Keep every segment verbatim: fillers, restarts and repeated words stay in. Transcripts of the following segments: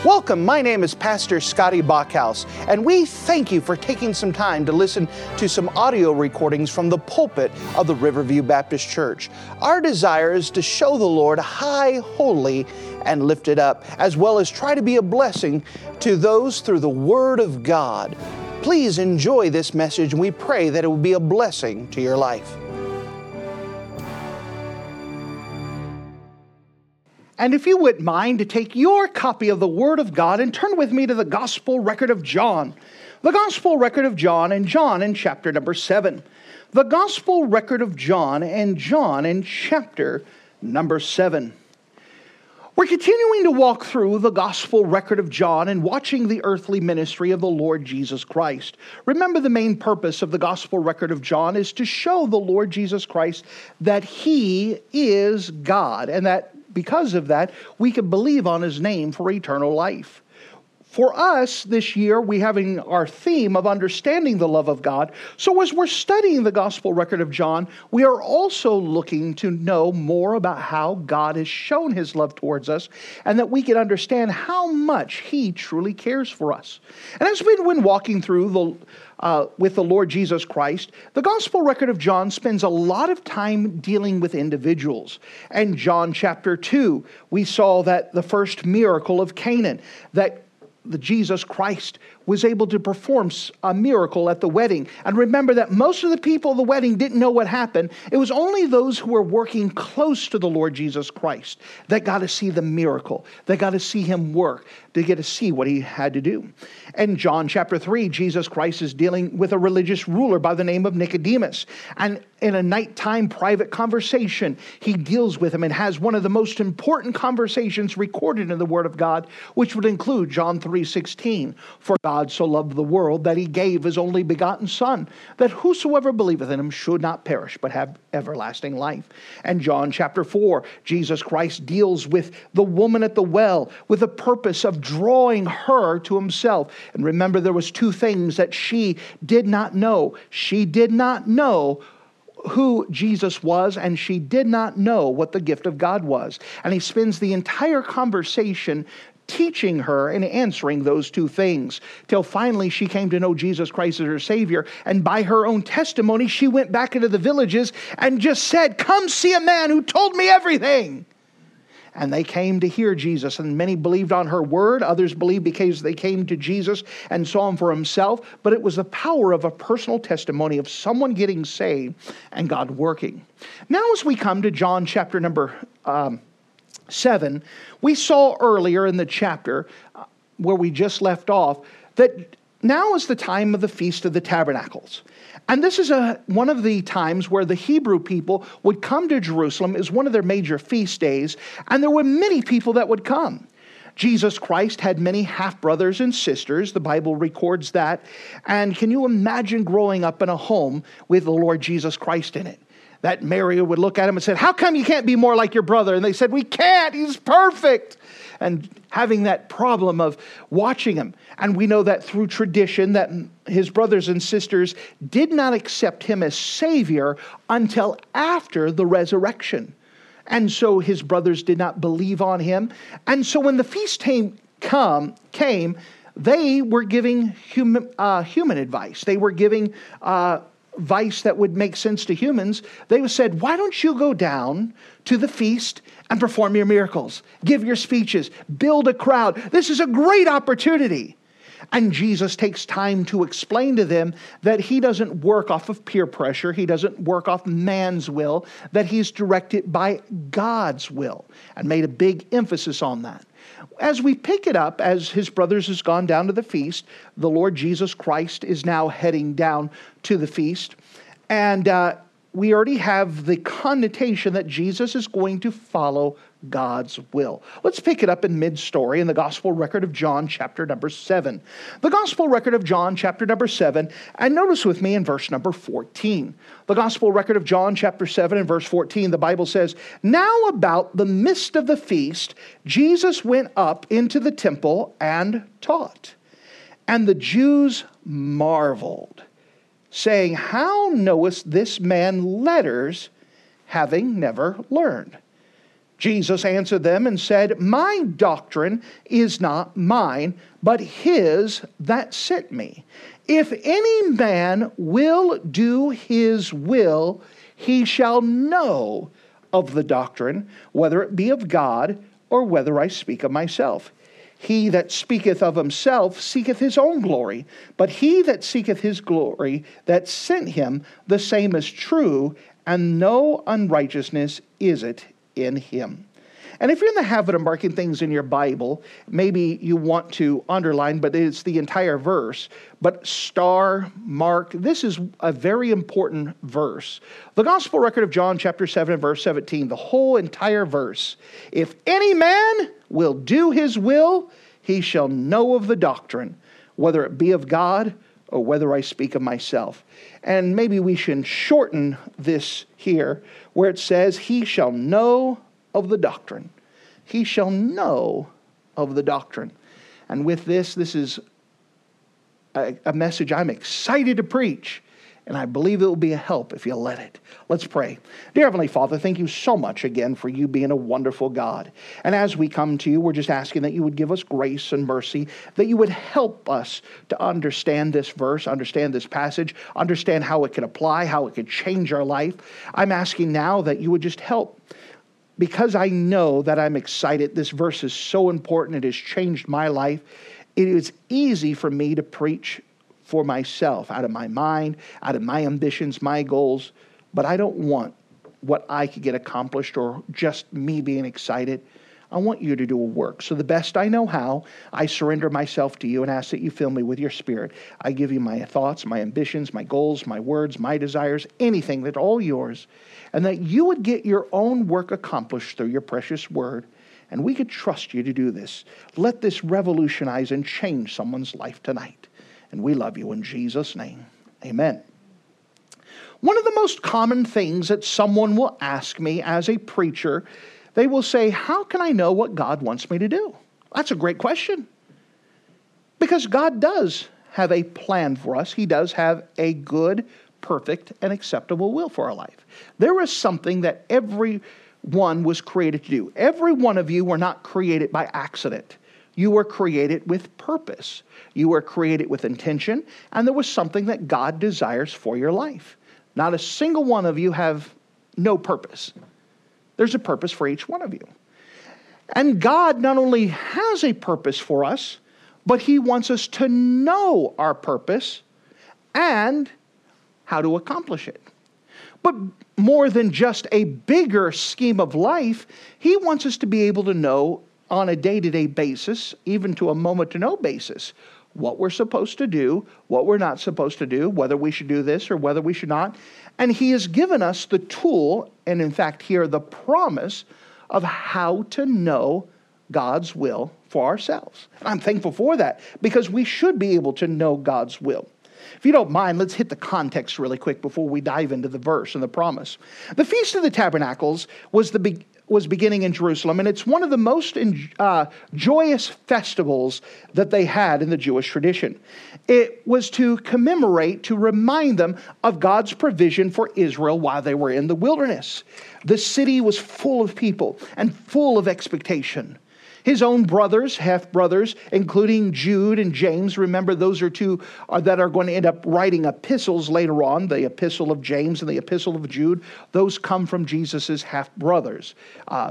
Welcome, my name is Pastor Scotty Bachhaus, and we thank you for taking some time to listen to some audio recordings from the pulpit of the Riverview Baptist Church. Our desire is to show the Lord high, holy, and lifted up, as well as try to be a blessing to those through the Word of God. Please enjoy this message, and we pray that it will be a blessing to your life. And if you wouldn't mind to take your copy of the Word of God and turn with me to the Gospel record of John. The Gospel record of John and John in chapter number seven. The Gospel record of John and John in chapter number seven. We're continuing to walk through the Gospel record of John and watching the earthly ministry of the Lord Jesus Christ. Remember, the main purpose of the Gospel record of John is to show the Lord Jesus Christ that He is God, and that because of that, we can believe on His name for eternal life. For us, this year, we having our theme of understanding the love of God. So as we're studying the Gospel record of John, we are also looking to know more about how God has shown His love towards us, and that we can understand how much He truly cares for us. And as we've been walking through the Uh, with the Lord Jesus Christ, the Gospel record of John spends a lot of time dealing with individuals. And John chapter two, we saw that the first miracle of Canaan, that the Jesus Christ was able to perform a miracle at the wedding. And remember that most of the people at the wedding didn't know what happened. It was only those who were working close to the Lord Jesus Christ that got to see the miracle. They got to see Him work. They get to see what He had to do. And John chapter three, Jesus Christ is dealing with a religious ruler by the name of Nicodemus. And in a nighttime private conversation, He deals with him and has one of the most important conversations recorded in the Word of God, which would include John three sixteen. For God so loved the world that He gave His only begotten Son, that whosoever believeth in Him should not perish, but have everlasting life. And John chapter four, Jesus Christ deals with the woman at the well with the purpose of drawing her to Himself. And remember, there was two things that she did not know. She did not know who Jesus was, and she did not know what the gift of God was. And He spends the entire conversation teaching her and answering those two things, till finally she came to know Jesus Christ as her Savior. And by her own testimony, she went back into the villages and just said, "Come see a man who told me everything." And they came to hear Jesus, and many believed on her word. Others believed because they came to Jesus and saw Him for Himself. But it was the power of a personal testimony of someone getting saved and God working. Now as we come to John chapter number um, seven, we saw earlier in the chapter uh, where we just left off that now is the time of the Feast of the Tabernacles. And this is a, one of the times where the Hebrew people would come to Jerusalem as one of their major feast days, and there were many people that would come. Jesus Christ had many half-brothers and sisters. The Bible records that. And can you imagine growing up in a home with the Lord Jesus Christ in it? That Mary would look at him and said, "How come you can't be more like your brother?" And they said, "We can't, he's perfect." And having that problem of watching him. And we know that through tradition that his brothers and sisters did not accept him as Savior until after the resurrection. And so his brothers did not believe on him. And so when the feast came, come, came they were giving human, uh, human advice. They were giving uh, advice that would make sense to humans. They said, "Why don't you go down to the feast and perform your miracles, give your speeches, build a crowd. This is a great opportunity." And Jesus takes time to explain to them that He doesn't work off of peer pressure. He doesn't work off man's will, that He's directed by God's will, and made a big emphasis on that. As we pick it up, as His brothers has gone down to the feast, the Lord Jesus Christ is now heading down to the feast. And uh, we already have the connotation that Jesus is going to follow God's will. Let's pick it up in mid-story in the Gospel record of John, chapter number seven. The Gospel record of John, chapter number seven, and notice with me in verse number fourteen. The Gospel record of John, chapter seven, and verse fourteen, the Bible says, "Now about the midst of the feast, Jesus went up into the temple and taught. And the Jews marveled, saying, How knowest this man letters, having never learned?" Jesus answered them and said, My doctrine is not mine, but his that sent me. If any man will do his will, he shall know of the doctrine, whether it be of God or whether I speak of myself. He that speaketh of himself seeketh his own glory, but he that seeketh his glory that sent him, the same is true, and no unrighteousness is it in him. And if you're in the habit of marking things in your Bible, maybe you want to underline, but it's the entire verse. But star, mark, this is a very important verse. The Gospel record of John chapter seven and verse seventeen, the whole entire verse. If any man will do his will, he shall know of the doctrine, whether it be of God or whether I speak of myself. And maybe we should shorten this here, where it says, he shall know of the doctrine. He shall know of the doctrine. And with this, this is a, a message I'm excited to preach. And I believe it will be a help if you let it. Let's pray. Dear Heavenly Father, thank you so much again for you being a wonderful God. And as we come to you, we're just asking that you would give us grace and mercy, that you would help us to understand this verse, understand this passage, understand how it can apply, how it could change our life. I'm asking now that you would just help. Because I know that I'm excited, this verse is so important, it has changed my life. It is easy for me to preach for myself, out of my mind, out of my ambitions, my goals, but I don't want what I could get accomplished or just me being excited. I want you to do a work. So the best I know how, I surrender myself to you and ask that you fill me with your Spirit. I give you my thoughts, my ambitions, my goals, my words, my desires, anything that's all yours, and that you would get your own work accomplished through your precious word, and we could trust you to do this. Let this revolutionize and change someone's life tonight. And we love you in Jesus' name. Amen. One of the most common things that someone will ask me as a preacher, they will say, how can I know what God wants me to do? That's a great question. Because God does have a plan for us. He does have a good, perfect, and acceptable will for our life. There is something that everyone was created to do. Every one of you were not created by accident. You were created with purpose. You were created with intention, and there was something that God desires for your life. Not a single one of you have no purpose. There's a purpose for each one of you. And God not only has a purpose for us, but He wants us to know our purpose and how to accomplish it. But more than just a bigger scheme of life, He wants us to be able to know on a day-to-day basis, even to a moment-to-know basis, what we're supposed to do, what we're not supposed to do, whether we should do this or whether we should not. And He has given us the tool, and in fact here the promise, of how to know God's will for ourselves. And I'm thankful for that, because we should be able to know God's will. If you don't mind, let's hit the context really quick before we dive into the verse and the promise. The Feast of the Tabernacles was the be- was beginning in Jerusalem, and it's one of the most uh, joyous festivals that they had in the Jewish tradition. It was to commemorate, to remind them of God's provision for Israel while they were in the wilderness. The city was full of people and full of expectation. His own brothers, half-brothers, including Jude and James, remember those are two uh, that are going to end up writing epistles later on, the epistle of James and the epistle of Jude. Those come from Jesus' half-brothers. Uh,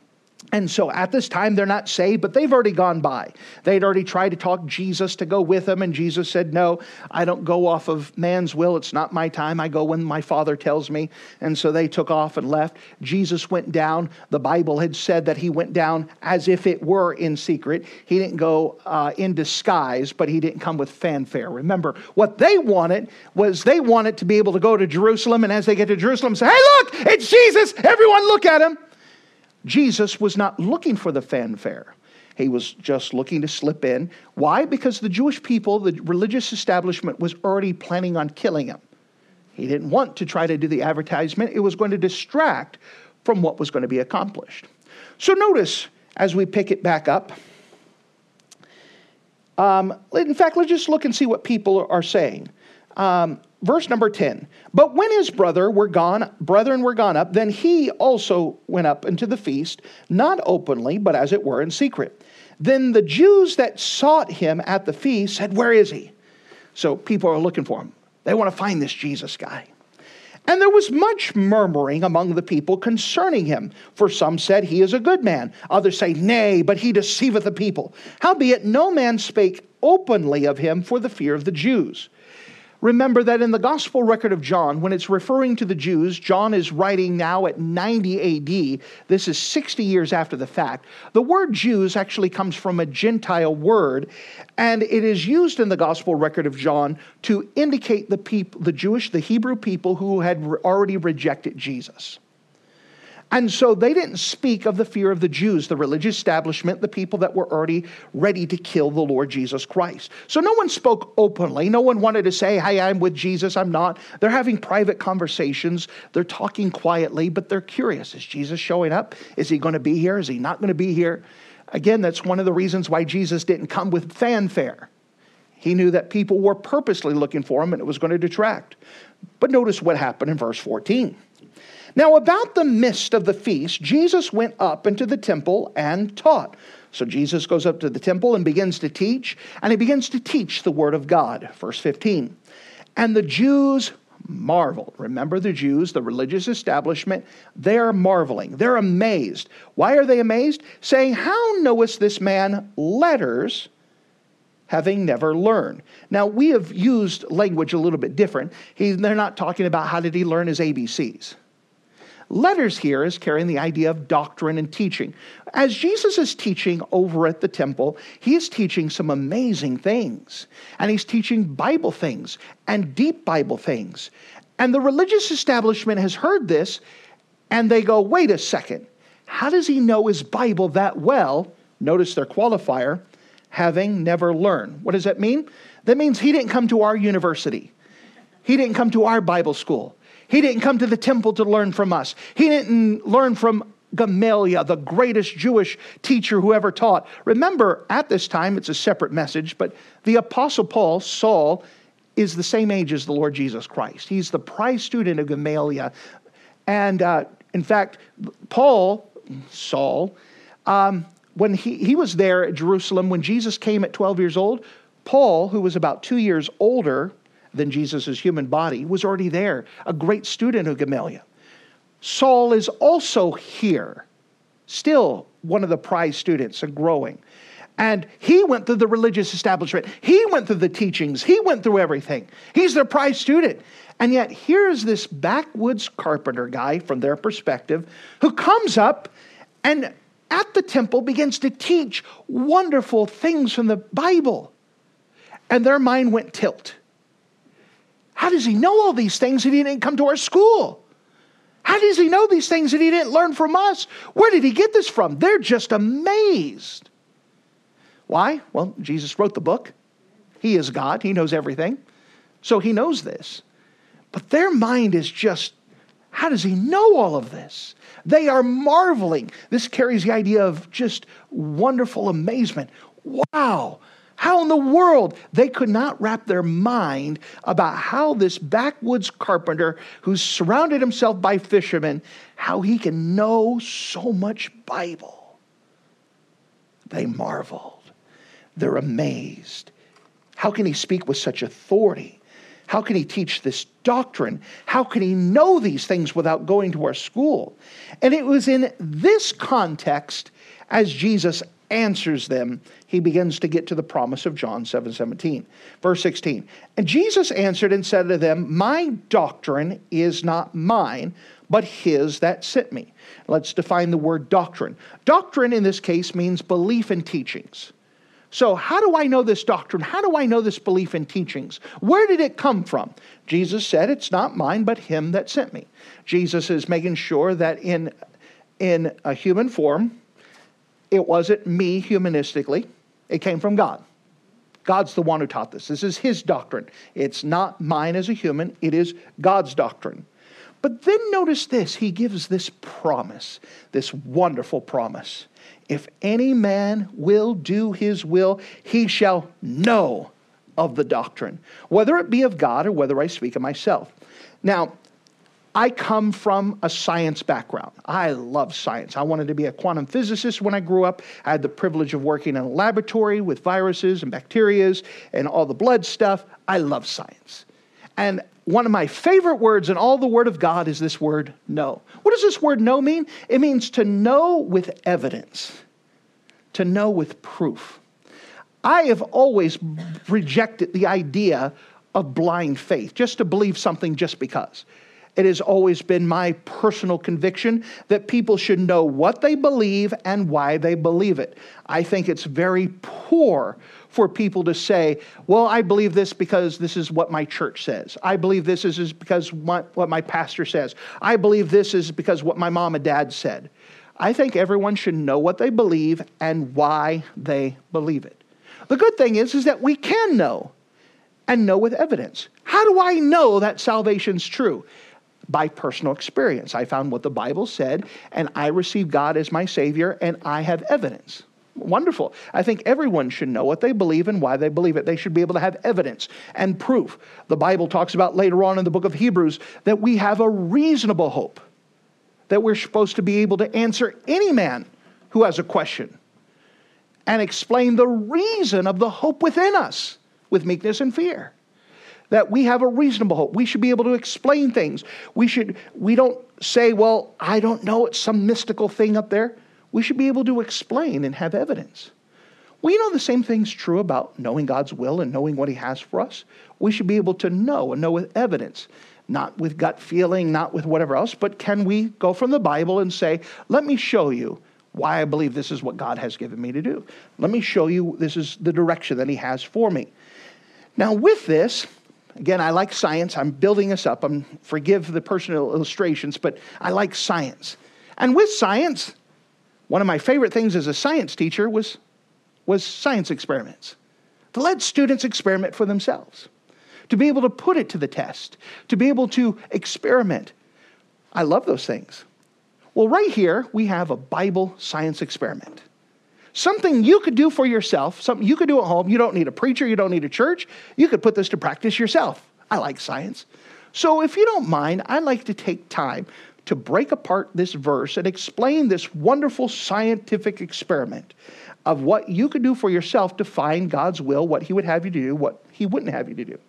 And so at this time, they're not saved, but they've already gone by. They'd already tried to talk Jesus to go with them, and Jesus said, no, I don't go off of man's will. It's not my time. I go when my Father tells me. And so they took off and left. Jesus went down. The Bible had said that He went down as if it were in secret. He didn't go uh, in disguise, but He didn't come with fanfare. Remember, what they wanted was they wanted to be able to go to Jerusalem, and as they get to Jerusalem, say, hey, look, it's Jesus. Everyone look at Him. Jesus was not looking for the fanfare. He was just looking to slip in. Why? Because the Jewish people, the religious establishment, was already planning on killing Him. He didn't want to try to do the advertisement. It was going to distract from what was going to be accomplished. So notice, as we pick it back up, um, in fact, let's just look and see what people are saying. Um, verse number ten. But when his brother were gone, brethren were gone up, then he also went up into the feast, not openly, but as it were in secret. Then the Jews that sought him at the feast said, where is he? So people are looking for him. They want to find this Jesus guy. And there was much murmuring among the people concerning him. For some said, he is a good man. Others say, nay, but he deceiveth the people. Howbeit no man spake openly of him for the fear of the Jews. Remember that in the gospel record of John, when it's referring to the Jews, John is writing now at ninety A D. This is sixty years after the fact. The word Jews actually comes from a Gentile word, and it is used in the gospel record of John to indicate the people, the Jewish, the Hebrew people who had already rejected Jesus. And so they didn't speak of the fear of the Jews, the religious establishment, the people that were already ready to kill the Lord Jesus Christ. So no one spoke openly. No one wanted to say, hey, I'm with Jesus, I'm not. They're having private conversations. They're talking quietly, but they're curious. Is Jesus showing up? Is he going to be here? Is he not going to be here? Again, that's one of the reasons why Jesus didn't come with fanfare. He knew that people were purposely looking for him and it was going to detract. But notice what happened in verse fourteen. Now about the midst of the feast, Jesus went up into the temple and taught. So Jesus goes up to the temple and begins to teach, and he begins to teach the word of God. Verse fifteen. And the Jews marveled. Remember the Jews, the religious establishment, they're marveling. They're amazed. Why are they amazed? Saying, how knowest this man letters, having never learned? Now, we have used language a little bit different. He, they're not talking about how did he learn his A B Cs. Letters here is carrying the idea of doctrine and teaching. As Jesus is teaching over at the temple, he is teaching some amazing things. And he's teaching Bible things and deep Bible things. And the religious establishment has heard this, and they go, wait a second. How does he know his Bible that well? Notice their qualifier, having never learned. What does that mean? That means he didn't come to our university. He didn't come to our Bible school. He didn't come to the temple to learn from us. He didn't learn from Gamaliel, the greatest Jewish teacher who ever taught. Remember, at this time, it's a separate message, but the Apostle Paul, Saul, is the same age as the Lord Jesus Christ. He's the prize student of Gamaliel. And uh, in fact, Paul, Saul, um, when he, he was there at Jerusalem, when Jesus came at twelve years old, Paul, who was about two years older than Jesus' human body, was already there, a great student of Gamaliel. Saul is also here, still one of the prize students and growing. And he went through the religious establishment. He went through the teachings. He went through everything. He's their prize student. And yet here's this backwoods carpenter guy from their perspective who comes up and at the temple begins to teach wonderful things from the Bible. And their mind went tilt. How does he know all these things if he didn't come to our school? How does he know these things that he didn't learn from us? Where did he get this from? They're just amazed. Why? Well, Jesus wrote the book. He is God. He knows everything. So he knows this. But their mind is just, how does he know all of this? They are marveling. This carries the idea of just wonderful amazement. Wow. How in the world? They could not wrap their mind about how this backwoods carpenter who's surrounded himself by fishermen, how he can know so much Bible. They marveled. They're amazed. How can he speak with such authority? How can he teach this doctrine? How can he know these things without going to our school? And it was in this context, as Jesus answers them, he begins to get to the promise of John seven seventeen. Verse sixteen. And Jesus answered and said to them, my doctrine is not mine, but his that sent me. Let's define the word doctrine. Doctrine in this case means belief and teachings. So how do I know this doctrine? How do I know this belief and teachings? Where did it come from? Jesus said, it's not mine, but him that sent me. Jesus is making sure that in, in a human form, it wasn't me humanistically. It came from God. God's the one who taught this. This is his doctrine. It's not mine as a human. It is God's doctrine. But then notice this. He gives this promise, this wonderful promise. If any man will do his will, he shall know of the doctrine, whether it be of God or whether I speak of myself. Now, I come from a science background. I love science. I wanted to be a quantum physicist when I grew up. I had the privilege of working in a laboratory with viruses and bacteria and all the blood stuff. I love science. And one of my favorite words in all the Word of God is this word, know. What does this word know mean? It means to know with evidence, to know with proof. I have always rejected the idea of blind faith, just to believe something just because. It has always been my personal conviction that people should know what they believe and why they believe it. I think it's very poor for people to say, well, I believe this because this is what my church says. I believe this is, is because what, what my pastor says. I believe this is because what my mom and dad said. I think everyone should know what they believe and why they believe it. The good thing is, is that we can know and know with evidence. How do I know that salvation's true? By personal experience. I found what the Bible said, and I received God as my Savior, and I have evidence. Wonderful. I think everyone should know what they believe and why they believe it. They should be able to have evidence and proof. The Bible talks about later on in the book of Hebrews that we have a reasonable hope, that we're supposed to be able to answer any man who has a question and explain the reason of the hope within us with meekness and fear. That we have a reasonable hope. We should be able to explain things. We should. We don't say, well, I don't know, it's some mystical thing up there. We should be able to explain and have evidence. Well, you know, the same thing's true about knowing God's will and knowing what He has for us. We should be able to know and know with evidence, not with gut feeling, not with whatever else, but can we go from the Bible and say, let me show you why I believe this is what God has given me to do. Let me show you this is the direction that He has for me. Now, with this, again, I like science. I'm building this up. I'm forgive the personal illustrations, but I like science. And with science, one of my favorite things as a science teacher was, was science experiments. To let students experiment for themselves. To be able to put it to the test. To be able to experiment. I love those things. Well, right here, we have a Bible science experiment. Something you could do for yourself, something you could do at home. You don't need a preacher, you don't need a church. You could put this to practice yourself. I like science. So if you don't mind, I'd like to take time to break apart this verse and explain this wonderful scientific experiment of what you could do for yourself to find God's will, what He would have you to do, what He wouldn't have you to do.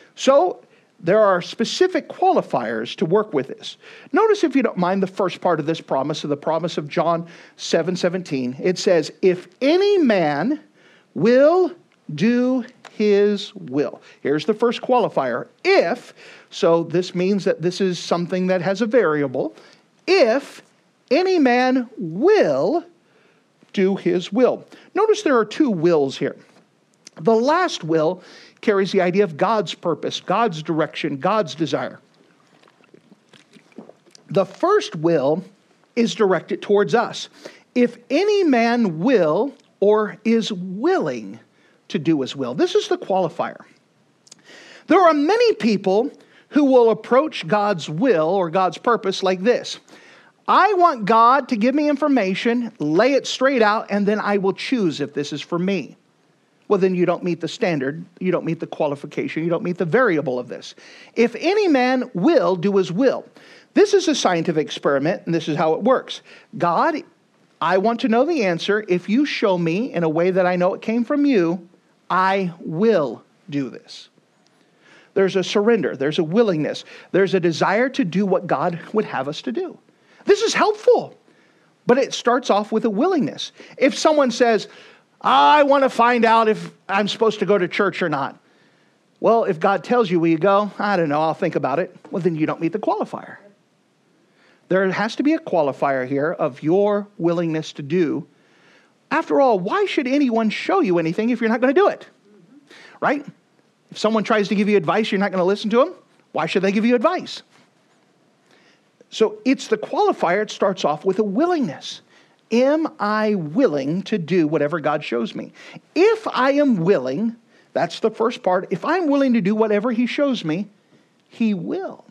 So there are specific qualifiers to work with this. Notice, if you don't mind, the first part of this promise, of the promise of John seven seventeen. It says, if any man will do His will. Here's the first qualifier. If, so this means that this is something that has a variable. If any man will do His will. Notice there are two wills here. The last will carries the idea of God's purpose, God's direction, God's desire. The first will is directed towards us. If any man will or is willing to do His will. This is the qualifier. There are many people who will approach God's will or God's purpose like this. I want God to give me information, lay it straight out, and then I will choose if this is for me. Well, then you don't meet the standard, you don't meet the qualification, you don't meet the variable of this. If any man will do His will. This is a scientific experiment, and this is how it works. God, I want to know the answer. If you show me in a way that I know it came from you, I will do this. There's a surrender, there's a willingness, there's a desire to do what God would have us to do. This is helpful, but it starts off with a willingness. If someone says, I want to find out if I'm supposed to go to church or not. Well, if God tells you, will you go? I don't know, I'll think about it. Well, then you don't meet the qualifier. There has to be a qualifier here of your willingness to do. After all, why should anyone show you anything if you're not going to do it? Right? If someone tries to give you advice, you're not going to listen to them. Why should they give you advice? So it's the qualifier. It starts off with a willingness. Am I willing to do whatever God shows me? If I am willing, that's the first part. If I'm willing to do whatever He shows me, He will.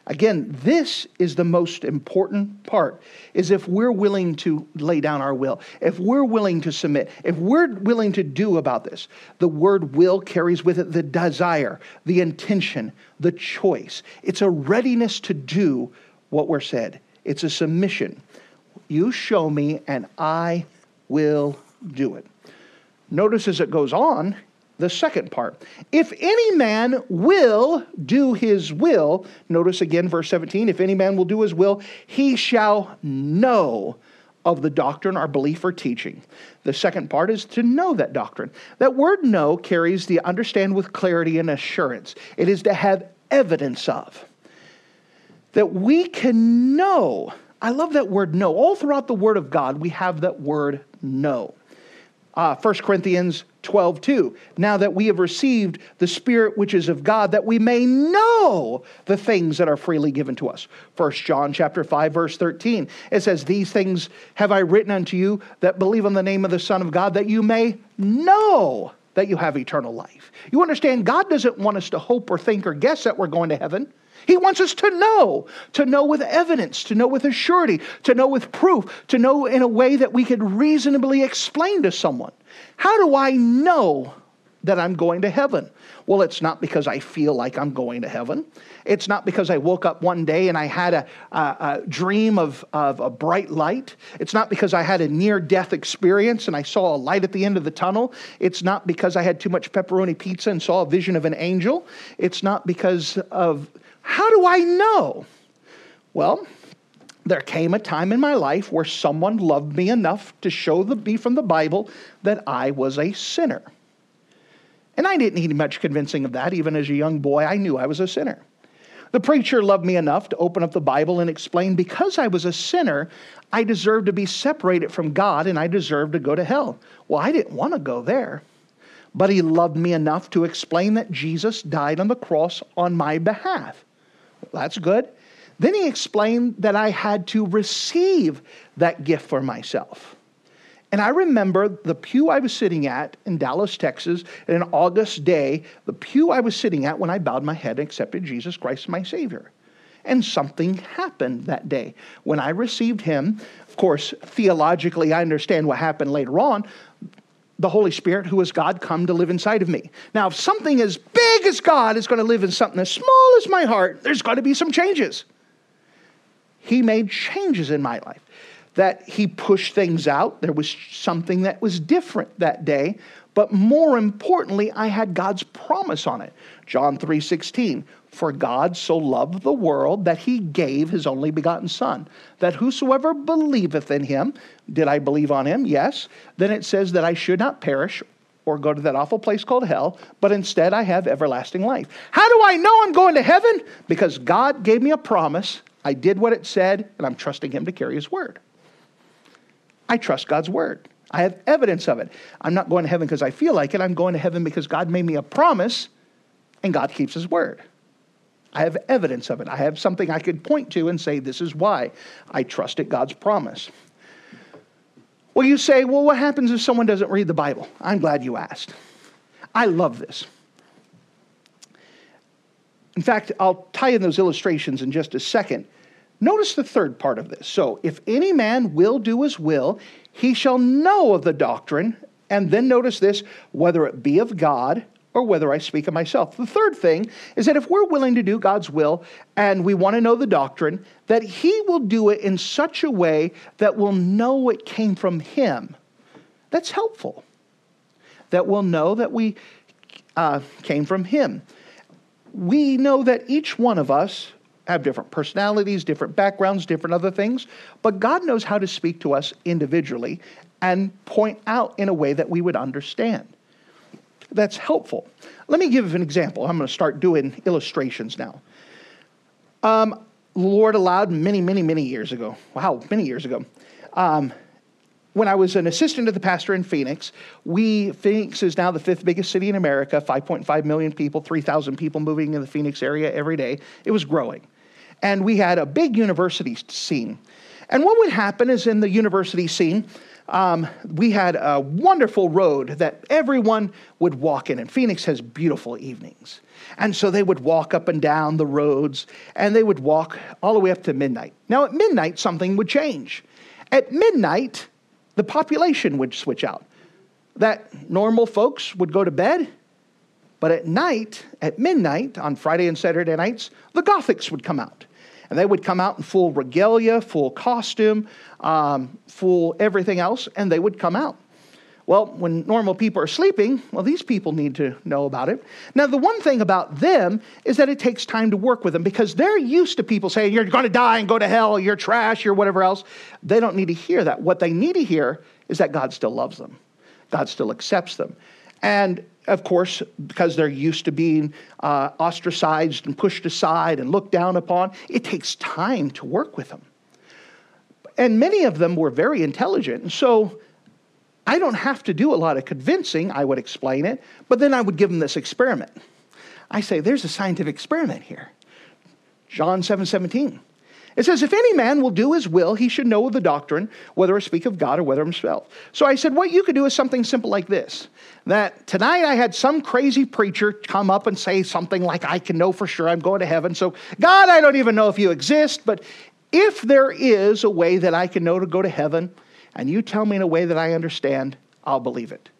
Again, this is the most important part, is if we're willing to lay down our will, if we're willing to submit, if we're willing to do about this. The word will carries with it the desire, the intention, the choice. It's a readiness to do what we're said. It's a submission. You show me and I will do it. Notice as it goes on, the second part. If any man will do his will, notice again verse seventeen, if any man will do his will, he shall know of the doctrine or belief or teaching. The second part is to know that doctrine. That word know carries the understand with clarity and assurance. It is to have evidence of. That we can know. I love that word know. All throughout the Word of God, we have that word know. Uh, First Corinthians twelve two. Now that we have received the Spirit which is of God, that we may know the things that are freely given to us. First John chapter five, verse thirteen. It says, these things have I written unto you that believe on the name of the Son of God, that you may know that you have eternal life. You understand, God doesn't want us to hope or think or guess that we're going to heaven. He wants us to know, to know with evidence, to know with a surety, to know with proof, to know in a way that we could reasonably explain to someone. How do I know that I'm going to heaven? Well, it's not because I feel like I'm going to heaven. It's not because I woke up one day and I had a, a, a dream of, of a bright light. It's not because I had a near-death experience and I saw a light at the end of the tunnel. It's not because I had too much pepperoni pizza and saw a vision of an angel. It's not because of... How do I know? Well, there came a time in my life where someone loved me enough to show the, me from the Bible that I was a sinner. And I didn't need much convincing of that. Even as a young boy, I knew I was a sinner. The preacher loved me enough to open up the Bible and explain because I was a sinner, I deserved to be separated from God and I deserved to go to hell. Well, I didn't want to go there. But he loved me enough to explain that Jesus died on the cross on my behalf. Well, that's good. Then he explained that I had to receive that gift for myself. And I remember the pew I was sitting at in Dallas, Texas, in an August day, the pew I was sitting at when I bowed my head and accepted Jesus Christ as my Savior. And something happened that day. When I received him, of course, theologically, I understand what happened later on. The Holy Spirit, who is God, come to live inside of me. Now, if something as big as God is going to live in something as small as my heart, there's got to be some changes. He made changes in my life. That he pushed things out. There was something that was different that day. But more importantly, I had God's promise on it. John three sixteen. For God so loved the world that he gave his only begotten Son, that whosoever believeth in him, did I believe on him? Yes. Then it says that I should not perish or go to that awful place called hell, but instead I have everlasting life. How do I know I'm going to heaven? Because God gave me a promise. I did what it said, and I'm trusting him to carry his word. I trust God's word. I have evidence of it. I'm not going to heaven because I feel like it. I'm going to heaven because God made me a promise, and God keeps his word. I have evidence of it. I have something I could point to and say, this is why I trusted God's promise. Well, you say, well, what happens if someone doesn't read the Bible? I'm glad you asked. I love this. In fact, I'll tie in those illustrations in just a second. Notice the third part of this. So, if any man will do his will, he shall know of the doctrine. And then notice this, whether it be of God or whether I speak of myself. The third thing is that if we're willing to do God's will and we want to know the doctrine, that he will do it in such a way that we'll know it came from him. That's helpful. That we'll know that we uh, came from him. We know that each one of us have different personalities, different backgrounds, different other things, but God knows how to speak to us individually and point out in a way that we would understand. That's helpful. Let me give an example. I'm going to start doing illustrations now. Um, Lord allowed many, many, many years ago. Wow, many years ago. Um, when I was an assistant to the pastor in Phoenix, we Phoenix is now the fifth biggest city in America, five point five million people, three thousand people moving in the Phoenix area every day. It was growing. And we had a big university scene. And what would happen is in the university scene, um, we had a wonderful road that everyone would walk in. And Phoenix has beautiful evenings. And so they would walk up and down the roads, and they would walk all the way up to midnight. Now, at midnight, something would change. At midnight, the population would switch out. That normal folks would go to bed, but at night, at midnight, on Friday and Saturday nights, the Gothics would come out. And they would come out in full regalia, full costume, um, full everything else, and they would come out. Well, when normal people are sleeping, well, these people need to know about it. Now, the one thing about them is that it takes time to work with them because they're used to people saying, you're going to die and go to hell, you're trash, you're whatever else. They don't need to hear that. What they need to hear is that God still loves them. God still accepts them. And of course, because they're used to being uh, ostracized and pushed aside and looked down upon, it takes time to work with them. And many of them were very intelligent. And so I don't have to do a lot of convincing. I would explain it. But then I would give them this experiment. I say, there's a scientific experiment here. John seven seventeen. It says, if any man will do his will, he should know the doctrine, whether it speak of God or whether himself. So I said, what you could do is something simple like this. That tonight I had some crazy preacher come up and say something like, I can know for sure I'm going to heaven. So God, I don't even know if you exist, but if there is a way that I can know to go to heaven, and you tell me in a way that I understand, I'll believe it.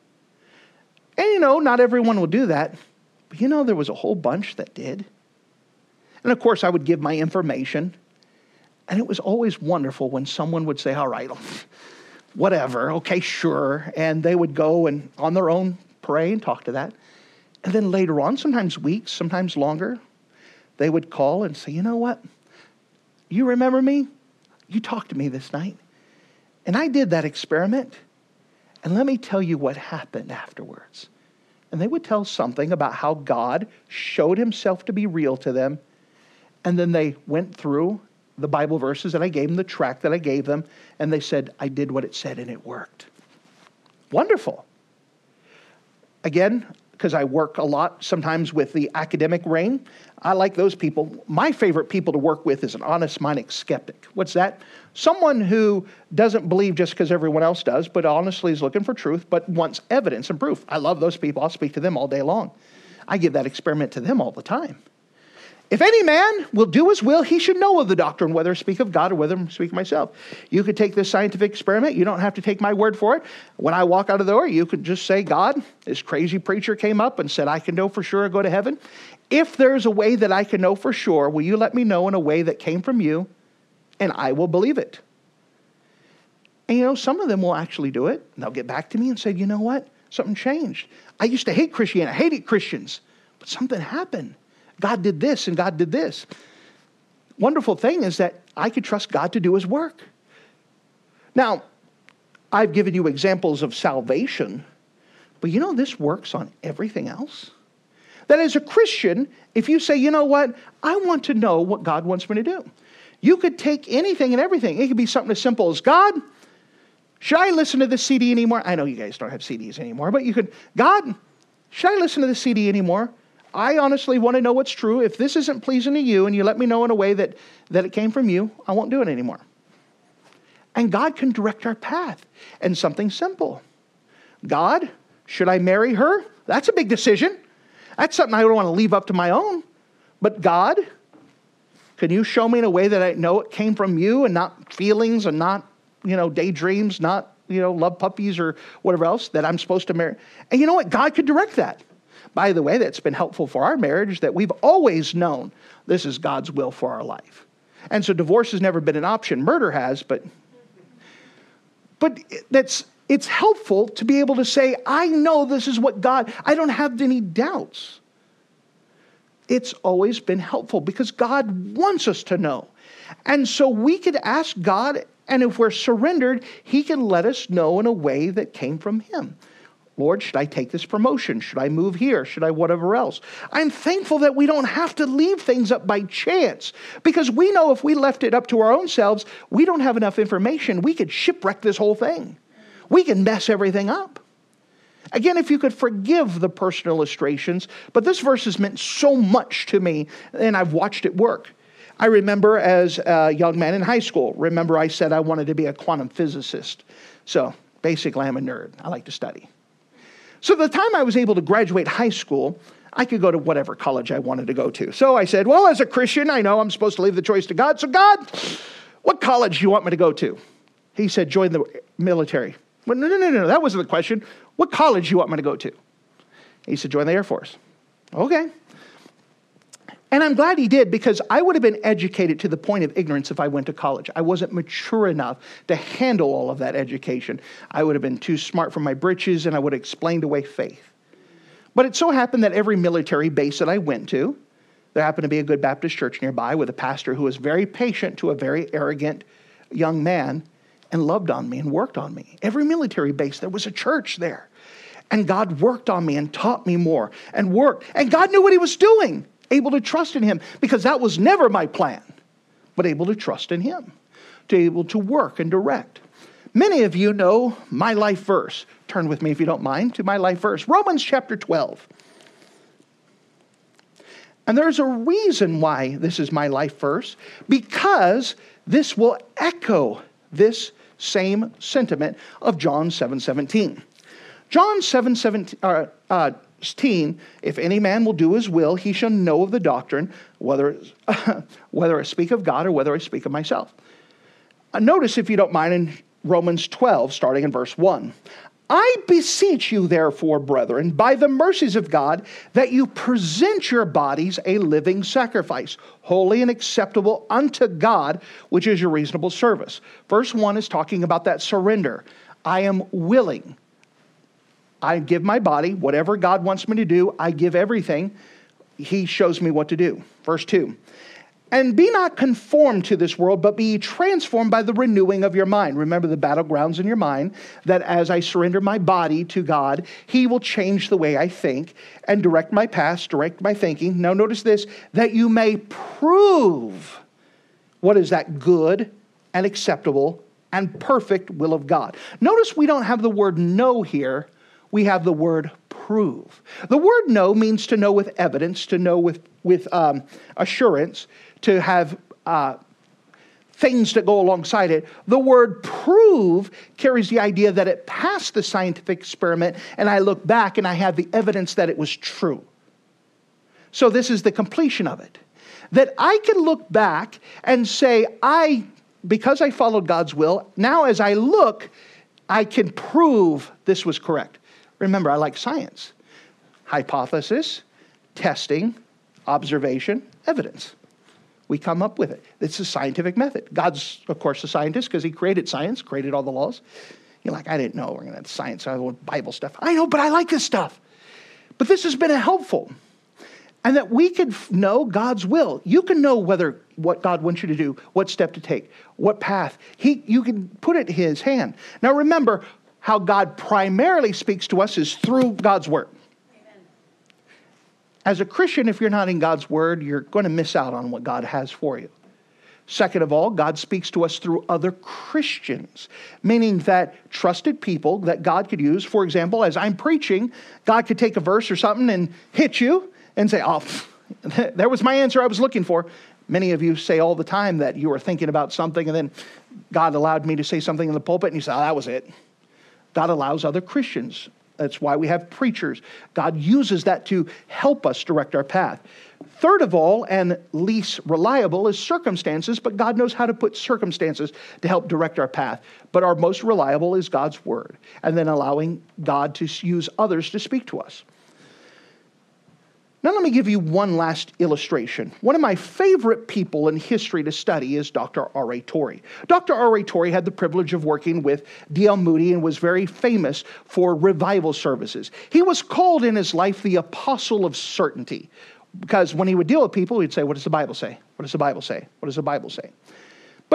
And you know, not everyone will do that. But you know, there was a whole bunch that did. And of course, I would give my information. And it was always wonderful when someone would say, all right, whatever, okay, sure. And they would go and on their own pray and talk to that. And then later on, sometimes weeks, sometimes longer, they would call and say, you know what? You remember me? You talked to me this night. And I did that experiment. And let me tell you what happened afterwards. And they would tell something about how God showed himself to be real to them. And then they went through the Bible verses that I gave them, the tract that I gave them, and they said, I did what it said and it worked. Wonderful. Again, because I work a lot sometimes with the academic reign, I like those people. My favorite people to work with is an honest-minded skeptic. What's that? Someone who doesn't believe just because everyone else does, but honestly is looking for truth, but wants evidence and proof. I love those people. I'll speak to them all day long. I give that experiment to them all the time. If any man will do his will, he should know of the doctrine, whether I speak of God or whether I speak of myself. You could take this scientific experiment. You don't have to take my word for it. When I walk out of the door, you could just say, God, this crazy preacher came up and said, I can know for sure I go to heaven. If there's a way that I can know for sure, will you let me know in a way that came from you, and I will believe it. And you know, some of them will actually do it. And they'll get back to me and say, you know what? Something changed. I used to hate Christianity. I hated Christians. But something happened. God did this and God did this. Wonderful thing is that I could trust God to do his work. Now, I've given you examples of salvation, but you know this works on everything else. That as a Christian, if you say, you know what, I want to know what God wants me to do. You could take anything and everything. It could be something as simple as, God, should I listen to this C D anymore? I know you guys don't have C Ds anymore, but you could, God, should I listen to this C D anymore? I honestly want to know what's true. If this isn't pleasing to you and you let me know in a way that, that it came from you, I won't do it anymore. And God can direct our path. And something simple. God, should I marry her? That's a big decision. That's something I don't want to leave up to my own. But God, can you show me in a way that I know it came from you and not feelings and not, you know, daydreams, not, you know, love puppies or whatever else that I'm supposed to marry? And you know what? God could direct that. By the way, that's been helpful for our marriage, that we've always known this is God's will for our life. And so divorce has never been an option. Murder has, but but that's it's helpful to be able to say, I know this is what God, I don't have any doubts. It's always been helpful because God wants us to know. And so we could ask God, and if we're surrendered, he can let us know in a way that came from him. Lord, should I take this promotion? Should I move here? Should I whatever else? I'm thankful that we don't have to leave things up by chance, because we know if we left it up to our own selves, we don't have enough information. We could shipwreck this whole thing. We can mess everything up. Again, if you could forgive the personal illustrations, but this verse has meant so much to me, and I've watched it work. I remember as a young man in high school, remember I said I wanted to be a quantum physicist. So basically I'm a nerd. I like to study. So the time I was able to graduate high school, I could go to whatever college I wanted to go to. So I said, well, as a Christian, I know I'm supposed to leave the choice to God. So God, what college do you want me to go to? He said, join the military. Well, no, no, no, no, that wasn't the question. What college do you want me to go to? He said, join the Air Force. Okay. And I'm glad he did, because I would have been educated to the point of ignorance if I went to college. I wasn't mature enough to handle all of that education. I would have been too smart for my britches, and I would have explained away faith. But it so happened that every military base that I went to, there happened to be a good Baptist church nearby with a pastor who was very patient to a very arrogant young man and loved on me and worked on me. Every military base, there was a church there. And God worked on me and taught me more and worked. And God knew what he was doing. Able to trust in him, because that was never my plan, but able to trust in him, to be able to work and direct. Many of you know my life verse. Turn with me, if you don't mind, to my life verse. Romans chapter twelve. And there's a reason why this is my life verse, because this will echo this same sentiment of John seven seventeen. John seven seventeen, uh, uh, if any man will do his will, he shall know of the doctrine, whether, whether I speak of God or whether I speak of myself. Uh, notice, if you don't mind, in Romans twelve, starting in verse one. I beseech you, therefore, brethren, by the mercies of God, that you present your bodies a living sacrifice, holy and acceptable unto God, which is your reasonable service. Verse one is talking about that surrender. I am willing. I give my body, whatever God wants me to do, I give everything. He shows me what to do. Verse two. And be not conformed to this world, but be transformed by the renewing of your mind. Remember the battlegrounds in your mind, that as I surrender my body to God, he will change the way I think and direct my paths, direct my thinking. Now notice this, that you may prove what is that good and acceptable and perfect will of God. Notice we don't have the word know here. We have the word prove. The word know means to know with evidence, to know with, with um, assurance, to have uh, things that go alongside it. The word prove carries the idea that it passed the scientific experiment, and I look back and I have the evidence that it was true. So this is the completion of it. That I can look back and say, I, because I followed God's will, now as I look, I can prove this was correct. Remember, I like science. Hypothesis, testing, observation, evidence. We come up with it. It's a scientific method. God's, of course, a scientist because he created science, created all the laws. You're like, I didn't know we're going to have science, I want Bible stuff. I know, but I like this stuff. But this has been helpful. And that we can know God's will. You can know whether what God wants you to do, what step to take, what path. He, you can put it in his hand. Now remember, how God primarily speaks to us is through God's word. Amen. As a Christian, if you're not in God's word, you're going to miss out on what God has for you. Second of all, God speaks to us through other Christians, meaning that trusted people that God could use. For example, as I'm preaching, God could take a verse or something and hit you and say, oh, there was my answer I was looking for. Many of you say all the time that you were thinking about something and then God allowed me to say something in the pulpit and you say, oh, that was it. God allows other Christians. That's why we have preachers. God uses that to help us direct our path. Third of all, and least reliable, is circumstances, but God knows how to put circumstances to help direct our path. But our most reliable is God's word, and then allowing God to use others to speak to us. Now let me give you one last illustration. One of my favorite people in history to study is Doctor R A Torrey. Doctor R A Torrey had the privilege of working with D L Moody and was very famous for revival services. He was called in his life the apostle of certainty, because when he would deal with people, he'd say, what does the Bible say? What does the Bible say? What does the Bible say? But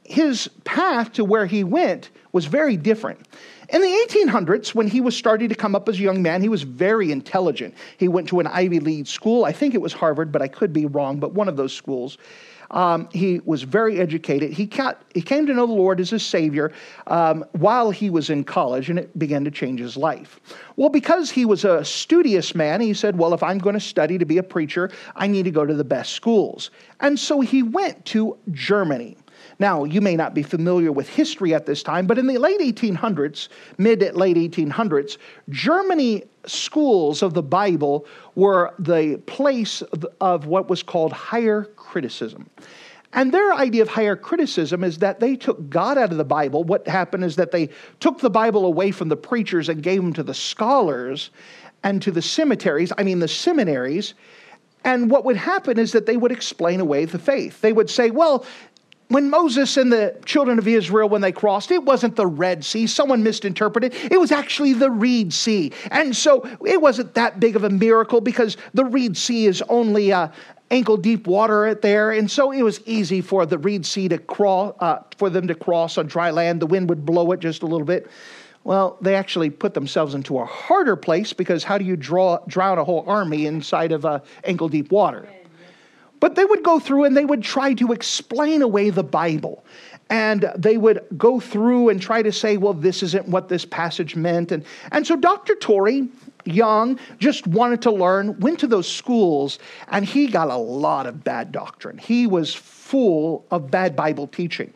his path to where he went was very different. In the eighteen hundreds, when he was starting to come up as a young man, he was very intelligent. He went to an Ivy League school. I think it was Harvard, but I could be wrong, but one of those schools. Um, he was very educated. He, got, he came to know the Lord as his Savior um, while he was in college, and it began to change his life. Well, because he was a studious man, he said, well, if I'm going to study to be a preacher, I need to go to the best schools. And so he went to Germany. Now, you may not be familiar with history at this time, but in the late eighteen hundreds, mid to late eighteen hundreds, Germany schools of the Bible were the place of, of what was called higher criticism. And their idea of higher criticism is that they took God out of the Bible. What happened is that they took the Bible away from the preachers and gave them to the scholars and to the cemeteries, I mean the seminaries. And what would happen is that they would explain away the faith. They would say, well, when Moses and the children of Israel, when they crossed, it wasn't the Red Sea. Someone misinterpreted. It was actually the Reed Sea. And so it wasn't that big of a miracle because the Reed Sea is only uh, ankle deep water there. And so it was easy for the Reed Sea to cross, uh, for them to cross on dry land. The wind would blow it just a little bit. Well, they actually put themselves into a harder place because how do you draw, drown a whole army inside of uh, ankle deep water? But they would go through and they would try to explain away the Bible. And they would go through and try to say, well, this isn't what this passage meant. And, and so Doctor Torrey, young, just wanted to learn, went to those schools, and he got a lot of bad doctrine. He was full of bad Bible teaching.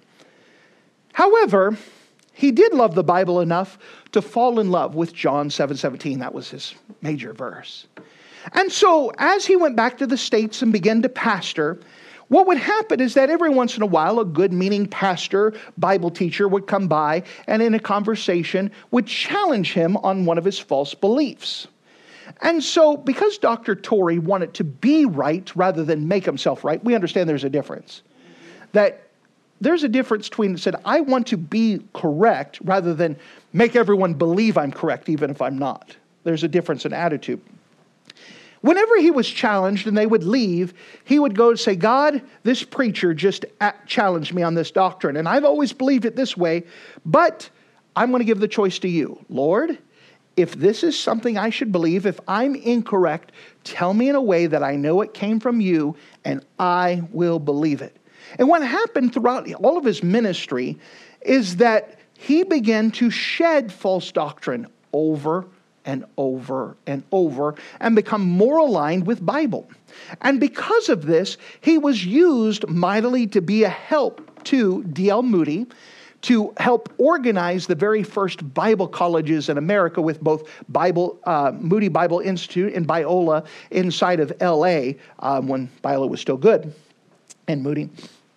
However, he did love the Bible enough to fall in love with John seven seventeen. That was his major verse. And so as he went back to the States and began to pastor, what would happen is that every once in a while, a good-meaning pastor, Bible teacher would come by and in a conversation would challenge him on one of his false beliefs. And so because Doctor Torrey wanted to be right rather than make himself right, we understand there's a difference. That there's a difference between said, I want to be correct rather than make everyone believe I'm correct even if I'm not. There's a difference in attitude. Whenever he was challenged and they would leave, he would go and say, God, this preacher just challenged me on this doctrine. And I've always believed it this way, but I'm going to give the choice to you. Lord, if this is something I should believe, if I'm incorrect, tell me in a way that I know it came from you and I will believe it. And what happened throughout all of his ministry is that he began to shed false doctrine over and over and over and become more aligned with Bible. And because of this, he was used mightily to be a help to D L Moody, to help organize the very first Bible colleges in America with both Bible, uh, Moody Bible Institute and Biola inside of L A um, when Biola was still good and Moody.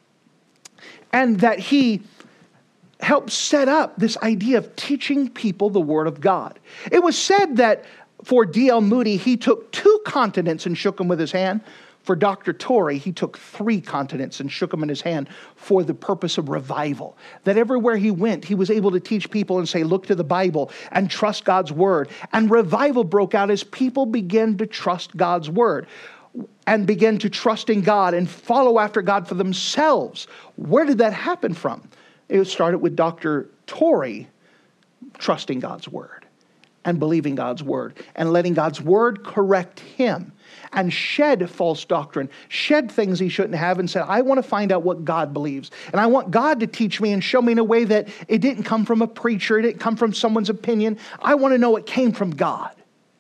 And that he helped set up this idea of teaching people the Word of God. It was said that for D L Moody, he took two continents and shook them with his hand. For Doctor Torrey, he took three continents and shook them in his hand for the purpose of revival. That everywhere he went, he was able to teach people and say, look to the Bible and trust God's Word. And revival broke out as people began to trust God's Word and began to trust in God and follow after God for themselves. Where did that happen from? It started with Doctor Torrey trusting God's Word and believing God's Word and letting God's Word correct him and shed false doctrine, shed things he shouldn't have and said, I want to find out what God believes. And I want God to teach me and show me in a way that it didn't come from a preacher, it didn't come from someone's opinion. I want to know it came from God.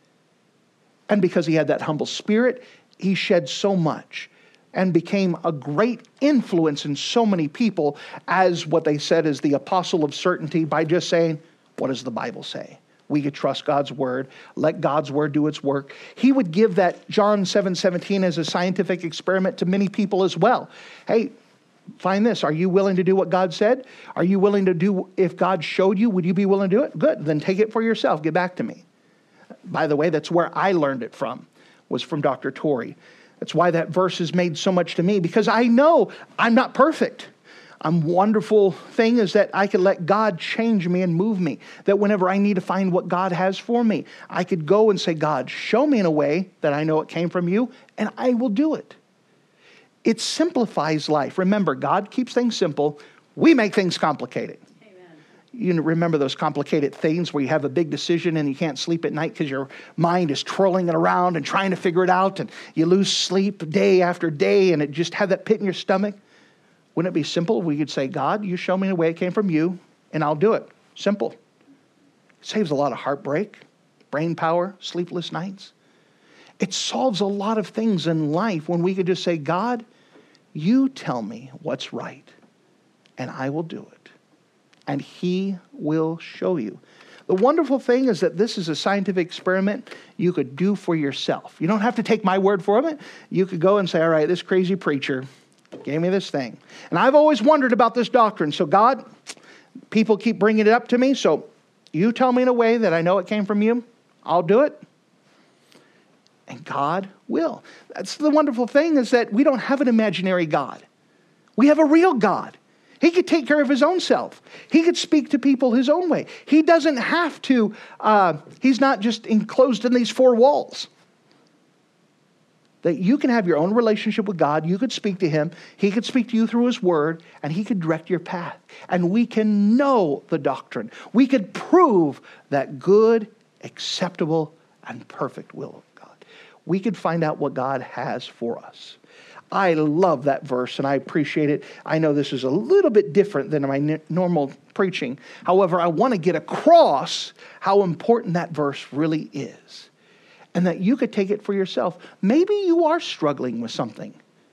And because he had that humble spirit, he shed so much and became a great influence in so many people as what they said is the apostle of certainty by just saying, what does the Bible say? We could trust God's Word, let God's Word do its work. He would give that John seven seventeen as a scientific experiment to many people as well. Hey, find this. Are you willing to do what God said? Are you willing to do, if God showed you, would you be willing to do it? Good, then take it for yourself. Get back to me. By the way, that's where I learned it from, was from Doctor Torrey. That's why that verse has made so much to me, because I know I'm not perfect. A wonderful thing is that I can let God change me and move me. That whenever I need to find what God has for me, I could go and say, God, show me in a way that I know it came from you, and I will do it. It simplifies life. Remember, God keeps things simple. We make things complicated. You remember those complicated things where you have a big decision and you can't sleep at night because your mind is twirling it around and trying to figure it out, and you lose sleep day after day, and it just had that pit in your stomach. Wouldn't it be simple? We could say, God, you show me the way it came from you, and I'll do it. Simple. It saves a lot of heartbreak, brain power, sleepless nights. It solves a lot of things in life when we could just say, God, you tell me what's right, and I will do it. And he will show you. The wonderful thing is that this is a scientific experiment you could do for yourself. You don't have to take my word for it. You could go and say, all right, this crazy preacher gave me this thing. And I've always wondered about this doctrine. So God, people keep bringing it up to me. So you tell me in a way that I know it came from you. I'll do it. And God will. That's the wonderful thing, is that we don't have an imaginary God. We have a real God. He could take care of his own self. He could speak to people his own way. He doesn't have to, uh, he's not just enclosed in these four walls. That you can have your own relationship with God. You could speak to him. He could speak to you through his word, and he could direct your path. And we can know the doctrine. We could prove that good, acceptable, and perfect will of God. We could find out what God has for us. I love that verse, and I appreciate it. I know this is a little bit different than my n- normal preaching. However, I want to get across how important that verse really is, and that you could take it for yourself. Maybe you are struggling with something.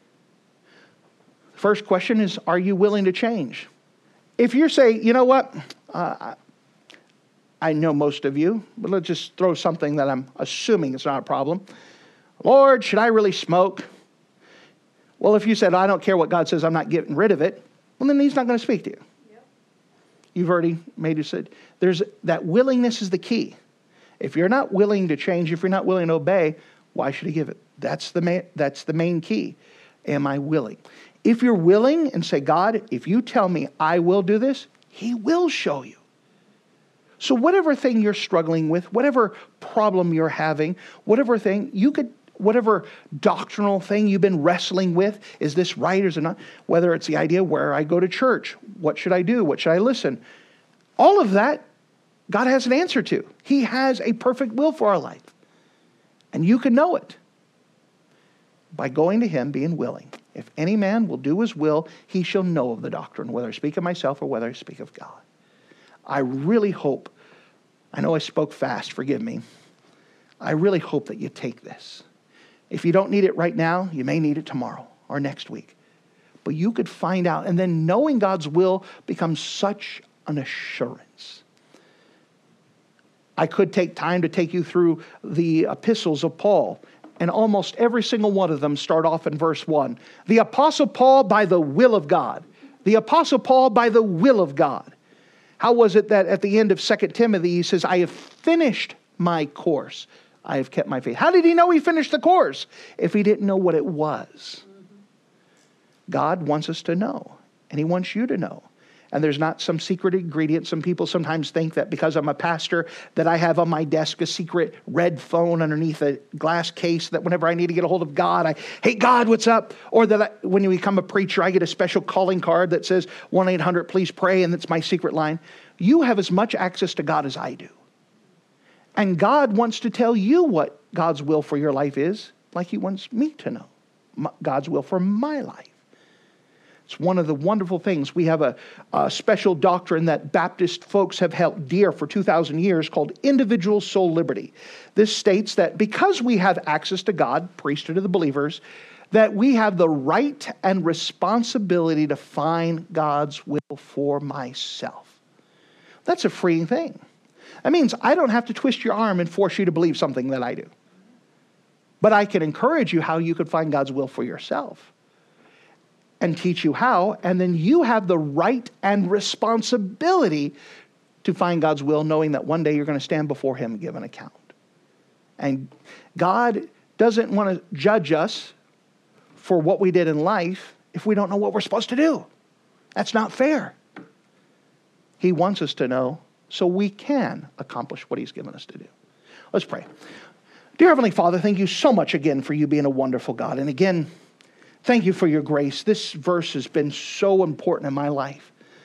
First question is, are you willing to change? If you say, you know what, uh, I know most of you, but let's just throw something that I'm assuming is not a problem. Lord, should I really smoke? Well, if you said, I don't care what God says, I'm not getting rid of it, well, then he's not going to speak to you. Yep. You've already made it said. There's that willingness is the key. If you're not willing to change, if you're not willing to obey, why should he give it? That's the main, that's the main key. Am I willing? If you're willing and say, God, if you tell me I will do this, he will show you. So whatever thing you're struggling with, whatever problem you're having, whatever thing, you could whatever doctrinal thing you've been wrestling with, is this right or is it not? Whether it's the idea where I go to church, what should I do? What should I listen? All of that, God has an answer to. He has a perfect will for our life. And you can know it by going to him, being willing. If any man will do his will, he shall know of the doctrine, whether I speak of myself or whether I speak of God. I really hope, I know I spoke fast, forgive me. I really hope that you take this. If you don't need it right now, you may need it tomorrow or next week. But you could find out, and then knowing God's will becomes such an assurance. I could take time to take you through the epistles of Paul, and almost every single one of them start off in verse one. The Apostle Paul by the will of God. The Apostle Paul by the will of God. How was it that at the end of Second Timothy he says, I have finished my course. I have kept my faith. How did he know he finished the course if he didn't know what it was? God wants us to know, and he wants you to know. And there's not some secret ingredient. Some people sometimes think that because I'm a pastor that I have on my desk a secret red phone underneath a glass case that whenever I need to get a hold of God, I, hey God, what's up? Or that I, when you become a preacher, I get a special calling card that says one eight hundred please pray, and that's my secret line. You have as much access to God as I do. And God wants to tell you what God's will for your life is, like he wants me to know God's will for my life. It's one of the wonderful things. We have a, a special doctrine that Baptist folks have held dear for two thousand years called individual soul liberty. This states that because we have access to God, priesthood of the believers, that we have the right and responsibility to find God's will for myself. That's a freeing thing. That means I don't have to twist your arm and force you to believe something that I do. But I can encourage you how you could find God's will for yourself and teach you how, and then you have the right and responsibility to find God's will, knowing that one day you're going to stand before him and give an account. And God doesn't want to judge us for what we did in life if we don't know what we're supposed to do. That's not fair. He wants us to know so we can accomplish what he's given us to do. Let's pray. Dear Heavenly Father, thank you so much again for you being a wonderful God. And again, thank you for your grace. This verse has been so important in my life.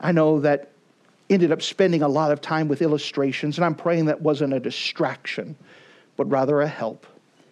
I know that ended up spending a lot of time with illustrations, and I'm praying that wasn't a distraction, but rather a help.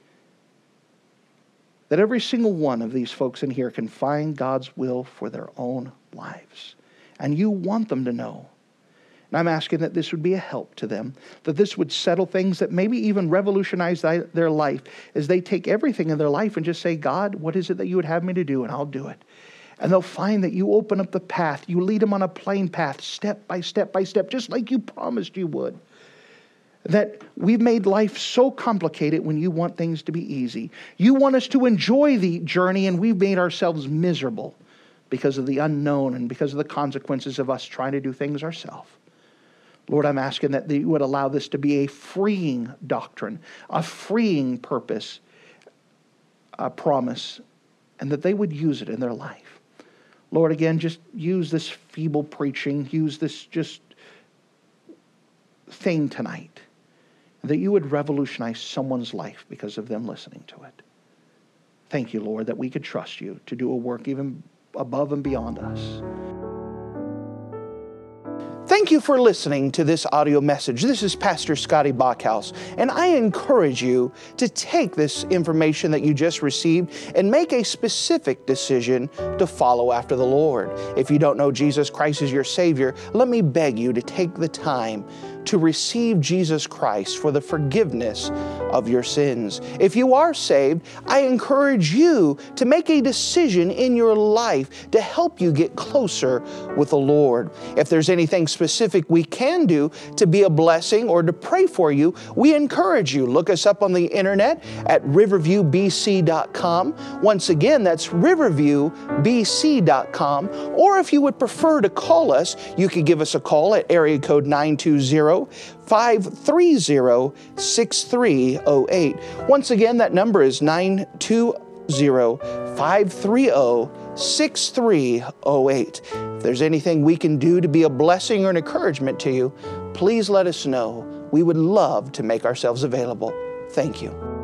That every single one of these folks in here can find God's will for their own lives. And you want them to know. And I'm asking that this would be a help to them, that this would settle things, that maybe even revolutionize their life as they take everything in their life and just say, God, what is it that you would have me to do? And I'll do it. And they'll find that you open up the path. You lead them on a plain path, step by step by step, just like you promised you would. That we've made life so complicated when you want things to be easy. You want us to enjoy the journey, and we've made ourselves miserable because of the unknown and because of the consequences of us trying to do things ourselves. Lord, I'm asking that you would allow this to be a freeing doctrine, a freeing purpose, a promise, and that they would use it in their life. Lord, again, just use this feeble preaching, use this just thing tonight, that you would revolutionize someone's life because of them listening to it. Thank you, Lord, that we could trust you to do a work even above and beyond us. Thank you for listening to this audio message. This is Pastor Scotty Bachhaus, and I encourage you to take this information that you just received and make a specific decision to follow after the Lord. If you don't know Jesus Christ as your Savior, let me beg you to take the time to receive Jesus Christ for the forgiveness of your sins. If you are saved, I encourage you to make a decision in your life to help you get closer with the Lord. If there's anything specific we can do to be a blessing or to pray for you, we encourage you. Look us up on the internet at riverview b c dot com. Once again, that's riverview b c dot com. Or if you would prefer to call us, you could give us a call at area code nine two zero, five three zero, six three zero eight. Once again, that number is nine two zero, five three zero, six three zero eight. If there's anything we can do to be a blessing or an encouragement to you, please let us know. We would love to make ourselves available. Thank you.